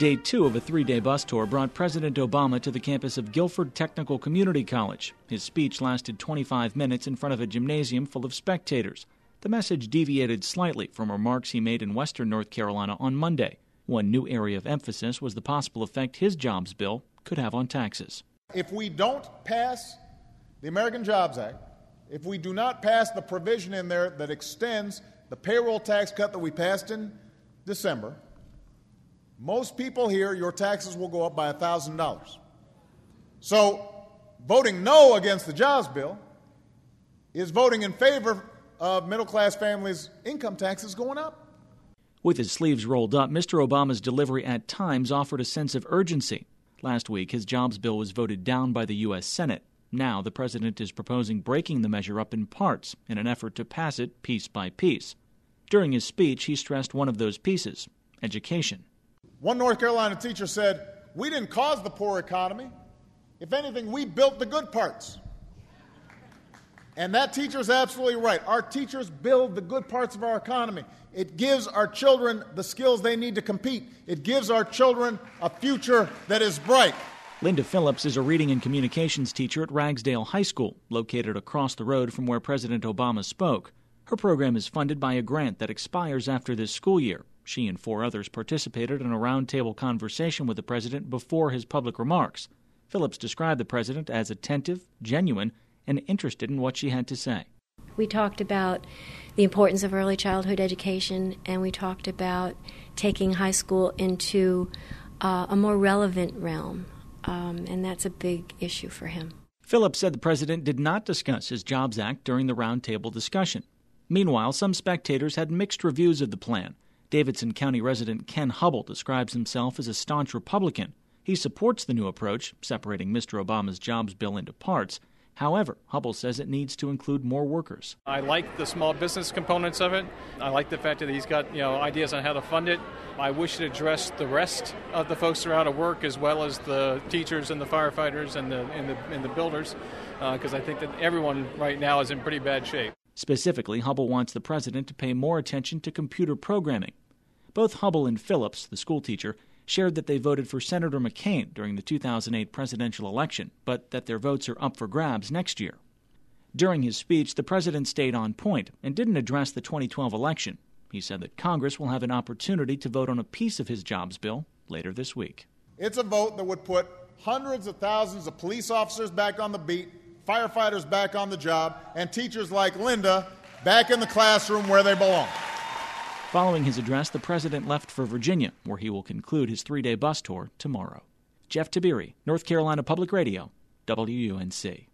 Day 2 of a 3-day bus tour brought President Obama to the campus of Guilford Technical Community College. His speech lasted 25 minutes in front of a gymnasium full of spectators. The message deviated slightly from remarks he made in western North Carolina on Monday. One new area of emphasis was the possible effect his jobs bill could have on taxes. If we don't pass the American Jobs Act, if we do not pass the provision in there that extends the payroll tax cut that we passed in December, most people here, your taxes will go up by $1,000. So voting no against the jobs bill is voting in favor of middle-class families' income taxes going up. With his sleeves rolled up, Mr. Obama's delivery at times offered a sense of urgency. Last week, his jobs bill was voted down by the U.S. Senate. Now, the president is proposing breaking the measure up in parts in an effort to pass it piece by piece. During his speech, he stressed one of those pieces, education. One North Carolina teacher said, "We didn't cause the poor economy. If anything, we built the good parts." And that teacher's absolutely right. Our teachers build the good parts of our economy. It gives our children the skills they need to compete. It gives our children a future that is bright. Linda Phillips is a reading and communications teacher at Ragsdale High School, located across the road from where President Obama spoke. Her program is funded by a grant that expires after this school year. She and 4 others participated in a roundtable conversation with the president before his public remarks. Phillips described the president as attentive, genuine, and interested in what she had to say. We talked about the importance of early childhood education, and we talked about taking high school into a more relevant realm, and that's a big issue for him. Phillips said the president did not discuss his Jobs Act during the roundtable discussion. Meanwhile, some spectators had mixed reviews of the plan. Davidson County resident Ken Hubble describes himself as a staunch Republican. He supports the new approach, separating Mr. Obama's jobs bill into parts. However, Hubble says it needs to include more workers. I like the small business components of it. I like the fact that he's got ideas on how to fund it. I wish it addressed the rest of the folks that are out of work, as well as the teachers and the firefighters and the builders, because I think that everyone right now is in pretty bad shape. Specifically, Hubble wants the president to pay more attention to computer programming. Both Hubble and Phillips, the school teacher, shared that they voted for Senator McCain during the 2008 presidential election, but that their votes are up for grabs next year. During his speech, the president stayed on point and didn't address the 2012 election. He said that Congress will have an opportunity to vote on a piece of his jobs bill later this week. It's a vote that would put hundreds of thousands of police officers back on the beat, firefighters back on the job, and teachers like Linda back in the classroom where they belong. Following his address, the president left for Virginia, where he will conclude his 3-day bus tour tomorrow. Jeff Tabiri, North Carolina Public Radio, WUNC.